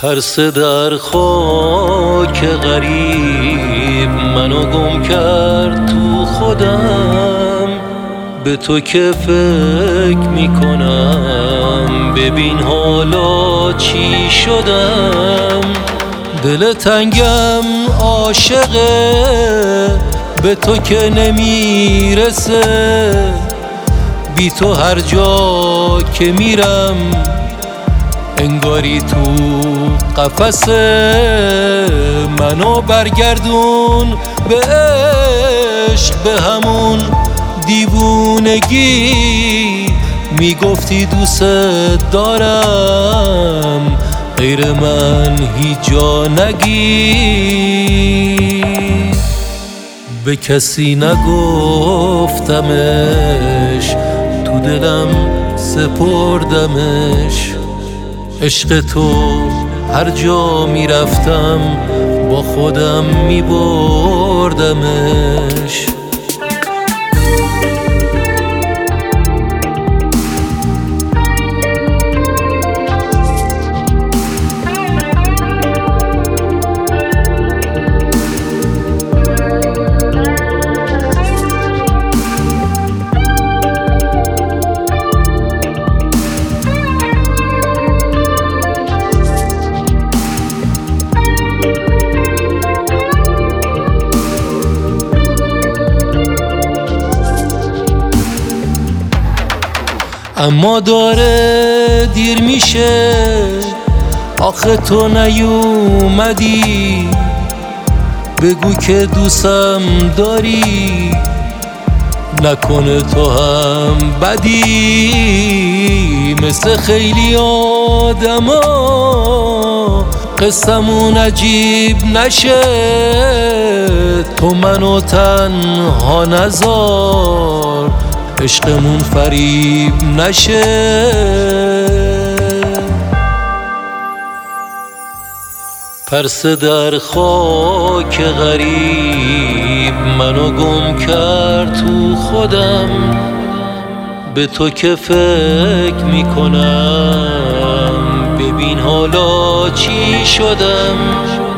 پرسه در خاک غریب منو گم کرد تو خودم. به تو که فکر میکنم ببین حالا چی شدم. دل تنگم عاشقه به تو که نمیرسه. بی تو هر جا که میرم انگاری تو قفسه. منو برگردون به عشق، به همون دیوونگی. میگفتی دوست دارم غیر من هیچ جا نگی. به کسی نگفتمش تو دلم سپردمش. عشق تو هر جا میرفتم با خودم میبردمش. اما داره دیر میشه، آخه تو نیومدی. بگو که دوستم داری، نکنه تو هم بدی. مثل خیلی آدما قصمون عجیب نشه. تو منو تنها نذار، عشقمون فریب نشه. پرسه در خاک غریب منو گم کرد تو خودم. به تو که فکر میکنم ببین حالا چی شدم.